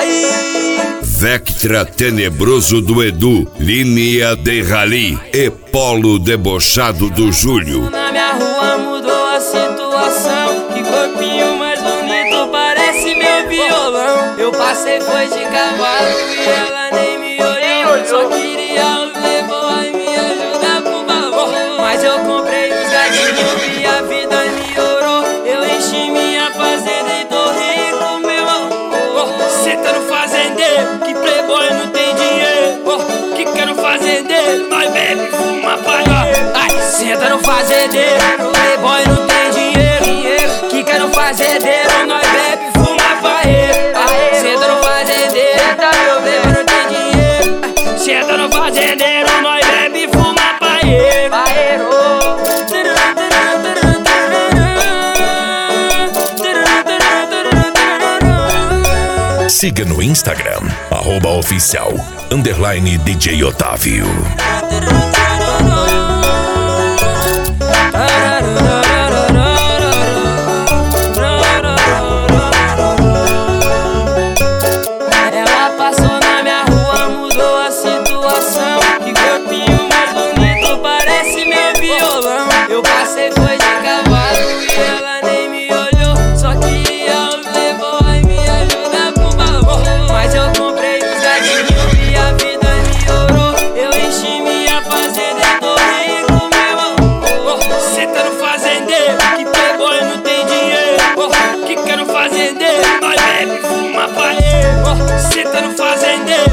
Aí. Vectra tenebroso do Edu, linha de rally e polo debochado do Júlio. Na minha rua mudou a situação. Que corpinho mais bonito, parece meu violão. Eu passei foi de cavalo e ela nem me olhou. Só queria os playboy me ajudar pro valor. Mas eu comprei os gatinhos e a vida melhorou. Eu enchi minha fazenda e tô rico, meu amor. Cê tá no fazendeiro, que playboy não tem dinheiro. Que quer no fazendeiro, nós bebe, fuma, pai. Ai, senta no fazendeiro, playboy não tem dinheiro. Que quer no fazendeiro, nós bebe, fuma, pai. Senta no fazendeiro, playboy não tem dinheiro. Senta no fazendeiro, nós bebe, fuma, pai. Siga no Instagram, @oficial_DJ Otávio. Ela passou na minha rua, mudou a situação. Que corpinho mais bonito, parece meu violão. Eu passei foi de cavalo e ela nem me olhou. Só queria os playboy me ajudar pro valor. Mas eu comprei os gatinhos e a vida melhorou. Eu enchi minha fazenda e tô rico, meu amor. Cê tá no fazendeiro, que playboy não tem dinheiro. Que quer no fazendeiro, nós bebe, fuma, pai. Cê tá no fazendeiro,